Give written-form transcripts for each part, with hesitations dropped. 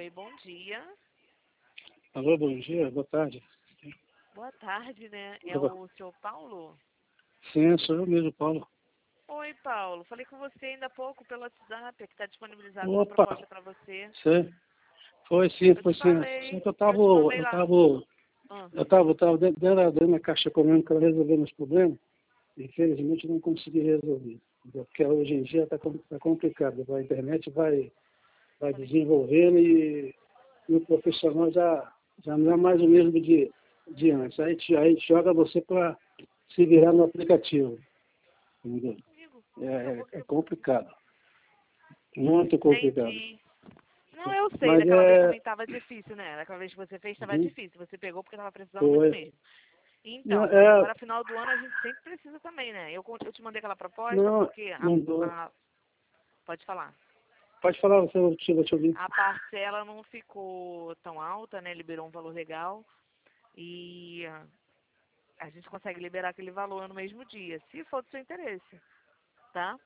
Oi, bom dia. Alô, bom dia, boa tarde. Boa tarde, né? É o seu Paulo? Sim, sou eu mesmo, Paulo. Oi, Paulo. Falei com você ainda há pouco pelo WhatsApp, que está disponibilizada uma Opa, proposta para você. sim, foi sim, Eu foi te sim. falei, Só que eu te mandei lá. Ah, eu tava dentro da Caixa Econômica resolvendo os problemas, e infelizmente não consegui resolver. Entendeu? Porque hoje em dia está complicado, a internet vai desenvolvendo e o profissional já não é mais o mesmo de antes. Aí joga você para se virar no aplicativo. Entendeu? comigo. É complicado, muito complicado. Entendi. Não, eu sei. Mas Daquela vez também estava difícil, né? Daquela vez que você fez estava Uhum, difícil. Você pegou porque estava precisando muito foi. mesmo. Não, Então, mas agora, final do ano, a gente sempre precisa também, né? Eu te mandei aquela proposta não, porque não dou. pode falar. Pode falar, você vou te ouvir. A parcela não ficou tão alta, né? Liberou um valor legal. E a gente consegue liberar aquele valor no mesmo dia, se for do seu interesse, tá?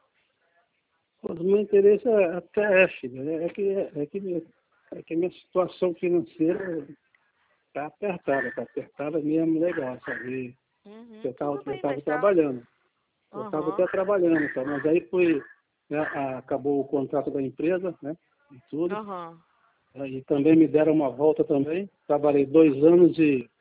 O meu interesse até é, filho, é que a minha situação financeira está apertada mesmo, legal, sabe? Uhum, Eu tudo bem, mas estava tá. trabalhando, eu estava Aham, até trabalhando, tá? Mas aí foi, né, acabou o contrato da empresa, né? E tudo. aham, Aí também me deram uma volta também. Trabalhei 2 anos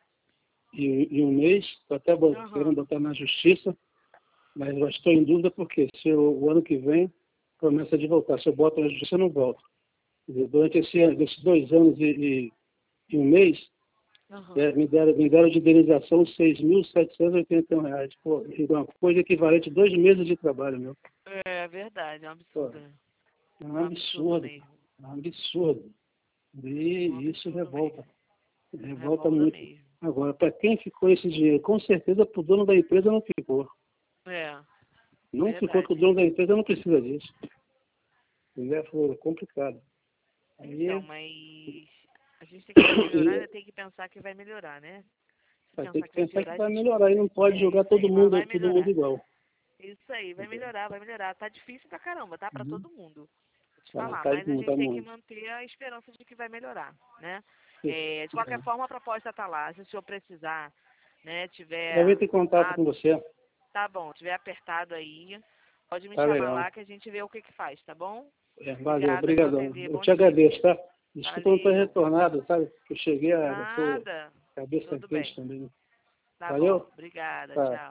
e um mês, estou até querendo aham. botar na justiça, mas eu estou em dúvida porque se o ano que vem promessa de voltar, se eu boto na justiça eu não volto. Quer dizer, durante esses 2 anos e um mês, Aham. me deram de indenização R$ 6.781. Pô, uma coisa equivalente a 2 meses de trabalho, meu. É verdade, é um Pô, absurdo, né? é um É um absurdo absurdo, mesmo. é um absurdo. Um E isso absurdo mesmo. revolta Revolta muito. mesmo. Agora, para quem ficou esse dinheiro, com certeza para o dono da empresa não ficou. É, Não ficou que o verdade. dono da empresa não precisa disso. Entendeu? Foi complicado. Então, Aí, mas a gente tem que ver melhorar, e né? Tem que pensar que vai melhorar, né? Se vai ter pensar que que vai pensar que piorar, a vai gente. melhorar. E não pode É jogar isso todo aí, mas mundo, vai todo mundo melhorar. igual. Isso aí, vai Entendeu? melhorar, vai melhorar. Tá difícil pra caramba, tá? Pra Uhum. todo mundo. Vou te Tá, falar, tá mas a muito, tá gente tem que muito. manter a esperança de que vai melhorar, né? Isso. É, de qualquer forma, a proposta tá lá. Se o senhor precisar, né, Eu vou tiver, ter contato com você. tá bom, tiver apertado aí, pode me Tá chamar legal. lá que a gente vê o que que faz, tá bom? Valeu, Obrigada por obrigadão. atender. Eu Bom te dia. agradeço, tá? Desculpa não ter Valeu. retornado, sabe? Eu cheguei eu tô Nada. cabeça Tudo quente bem. também. Tá bom. Valeu? Obrigada. Tá. Tchau.